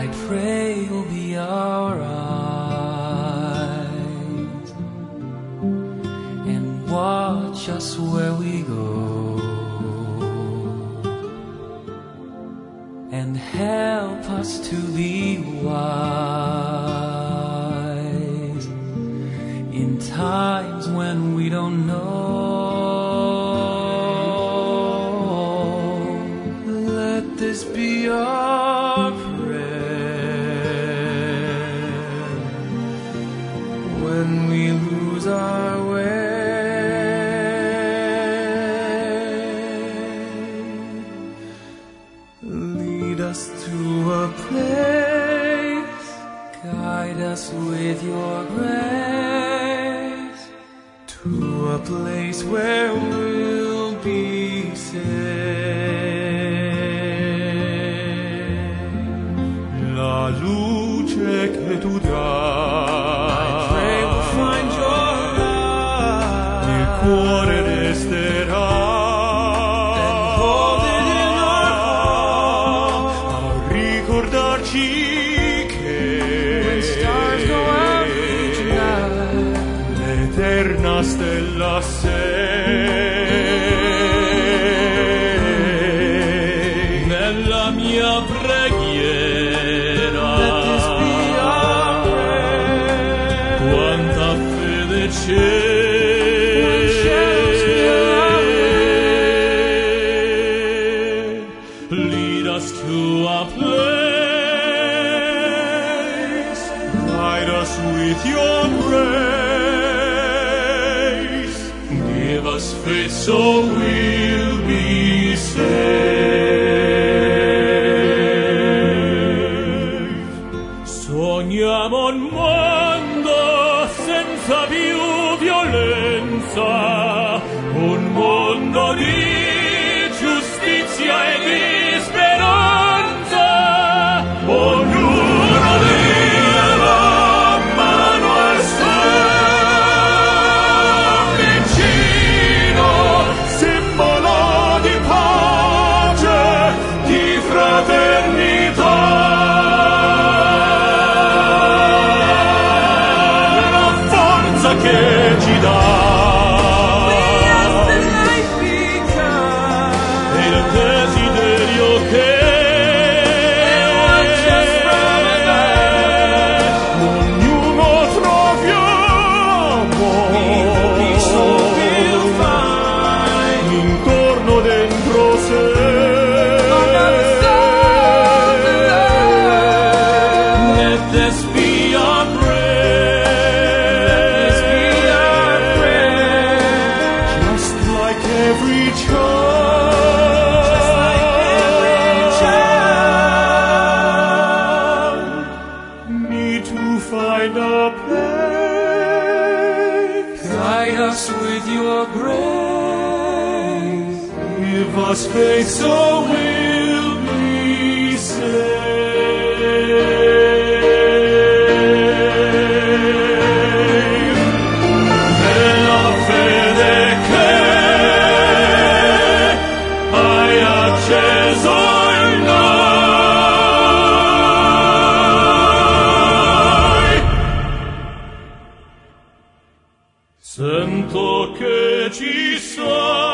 I pray you'll be our eyes and watch us where we go, and help us to be wise in times when we don't know. Let this be our prayer when we lose our way. Lead us to a place, guide us with your grace, to a place where we'll be safe. La luce che tu dai, I pray we'll find your light, nel cuore resterà, and hold it in our heart, a ricordarci che when stars go out each night, l'eterna stella sei. Nella mia preghiera, let this be our prayer. Quanta fede c'è, one shall still our way. Lead us to a place, guide us with your grace, give us faith so we'll be safe. Sogniamo un mondo senza più violenza, un mondo di giustizia e di speranza. Ognuno dia la mano al suo vicino, simbolo di pace, di fraternità. La forza che ci dà e il desiderio che ognuno troviamo intorno dentro sé. Let this be our prayer, just like every child, need to find a place. Guide us with your grace, give us faith so we'll be safe. Nella fede che hai acceso in noi, sento che ci sei.